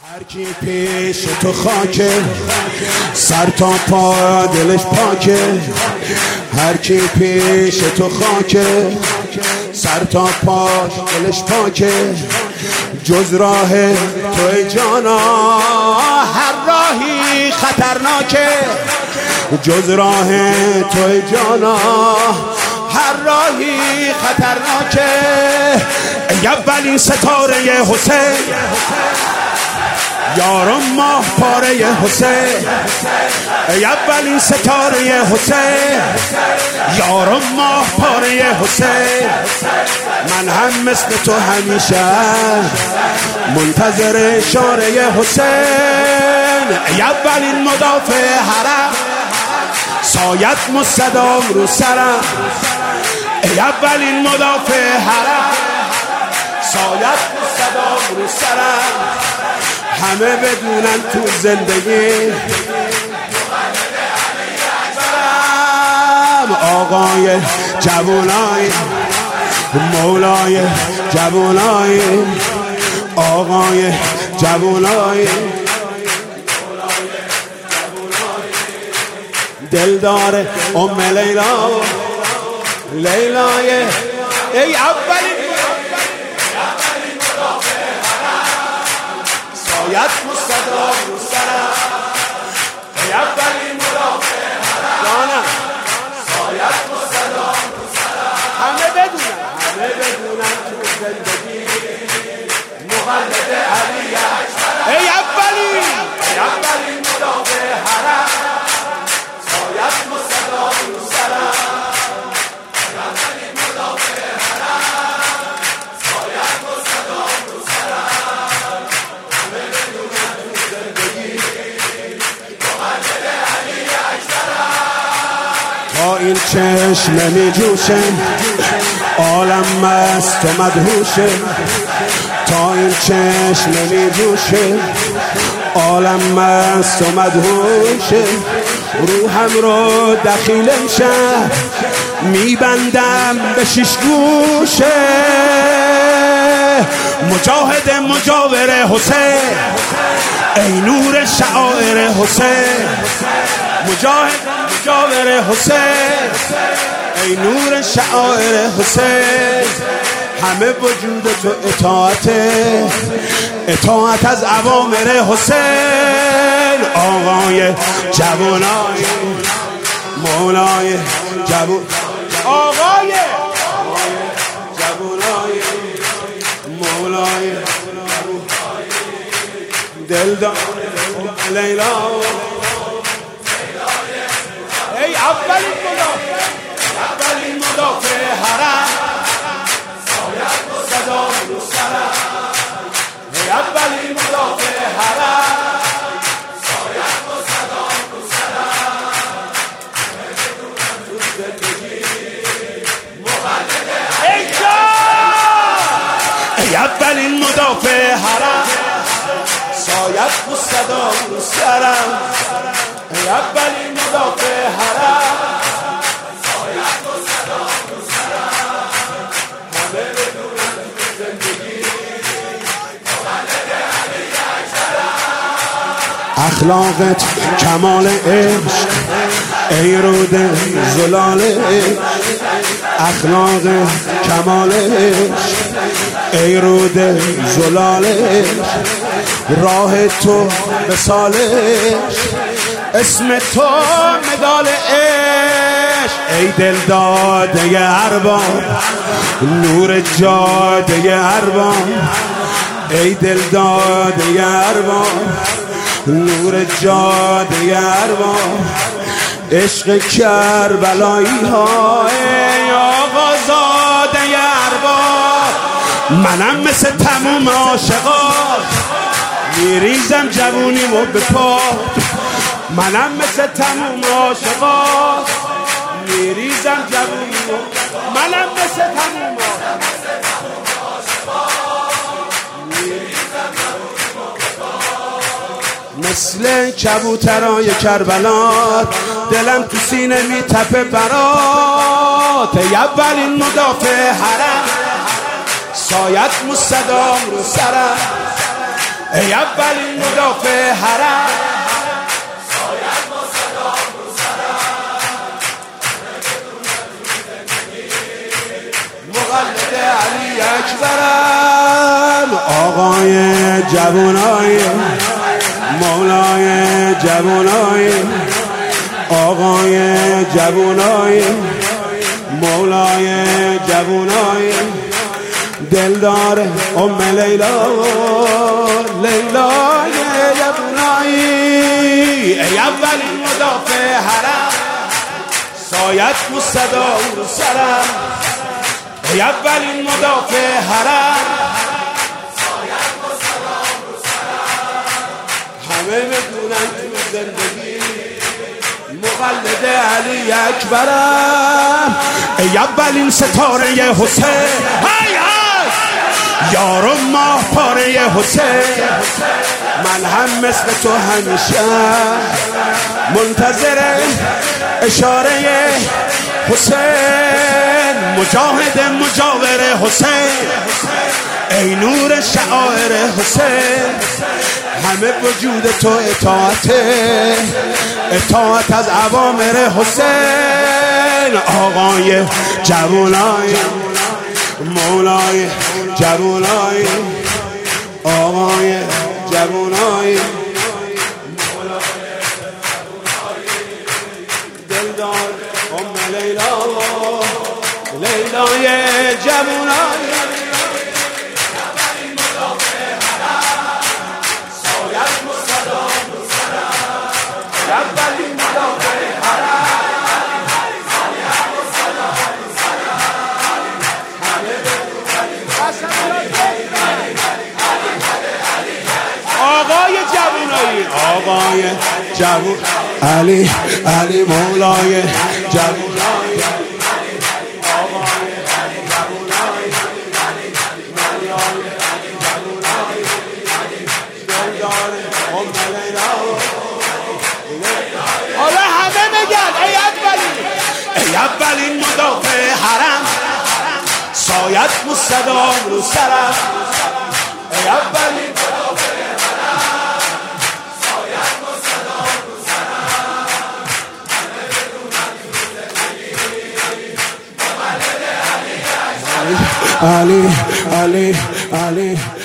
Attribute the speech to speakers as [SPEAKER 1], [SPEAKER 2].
[SPEAKER 1] هر کی پیش تو خاکه، سر تا پا دلش پاکه. هر کی پیش تو خاکه، سر تا پا دلش پاکه. جز راه توی جانا هر راهی خطرناکه. جز راه توی جانا هر راهی خطرناکه. ای اولین ستاره حسین، یارم ماه پاره حسین. ای اولین ستاره حسین، یارم ماه پاره حسین. من هم مثل تو همیشه منتظر اشاره حسین. ای اولین مدافع حرم، سایت مستدام رو سرم. ای اولین مدافع حرم، سایت مستدام رو سرم. همه بدونن تو زندگی آقای جوانای مولای جوانای، آقای جوانای دلدار ام لیلا لیلای. ای اولین سایت مستدام رو سرم. ای اولین مدافع حرم، سایت مستدام رو سرم. همه بدونن تو زندگی مقلد علی اکبرم. ای اولین مدافع حرم، سایت مستدام رو سرم. ای اولین مدافع حرم، سایت مستدام رو سرم. همه بدونن تو زندگی مقلد علی اکبرم. تا این چشم نمی جوشه، عالم مست و مدهوشه. تا این چشم نمی جوشه، عالم مست و مدهوشه. روحم رو دخیل امشب میبندم به شش گوشه. مجاهد مجاور حسین، ای نور شعائر حسین. مجاهد مجاور حسین، ای نور شعائر حسین. همه وجود تو اطاعت از اوامر حسین. آقای جوانای مولای جوان، آقای جوانای مولای دلدار لیلا. ای اولین مدافع حرم، سایت مستدام رو سرم. ای اولین مدافع حرم، سایت مستدام رو سرم. بدونم تو زندگی مقلد ای جان. ای اولین مدافع حرم، سایت مستدام رو سرم. ای اولین مدافع حرم، سایت مستدام رو سرم. همه بدونن تو زندگی مقلد علی اکبرم. اخلاقت کمال عشق، ای رود زلال عشق. اخلاق کمال عشق، ای رود زلال عشق. راه تو مثال عشق، اسم تو مدال عشق. ای دل داده ارباب، نور جاده ارباب. ای دل داده ارباب، نور جاده ارباب. عشق کربلایی ها، ای آقا زاده ارباب. منم مثل تموم عاشقا میریزم جوونیمو به پا. منم مثل تموم عاشقا میریزم جوونیمو. منم مثل تموم عاشقا میریزم جوونیمو به پا. مثل کبوترای کربلا دلم تو سینه میتپه برات. ای اولین مدافع حرم، سایت مستدام رو سرم. ای اولین مدافع حرم مقلد علی اکبرم آقای جوانای مولای جوانای آقای جوانای مولای جوانای دلدار ام لیلا لیلای جوانای ای اولین مدافع حرم سایت مصدا رو سرم ای اولین مدافع حرم سایت مصدا رو سرم همه بدونن تو زندگی مقلد علی اکبرم ای اولین ستاره حسین های های یارو ماه پاره حسین من هم مثل تو همیشه منتظر اشاره حسین مجاهد مجاور حسین ای نور شعائر حسین همه وجود تو اطاعت از اوامر حسین آقای جوانای مولای جوانای آقای جوانای دلدار ام لیلا لیلای جوانای آقای جوانایی آقای جوان علی علی مولای جوانایی آقای جوانایی دلدار ام لیلا حالا همه بگن ای اولین مدافع حرم سایت مستدام رو سرم ای اولین مدافع حرم سایت مستدام رو سرم همه بدونن تو زندگی علی علی علی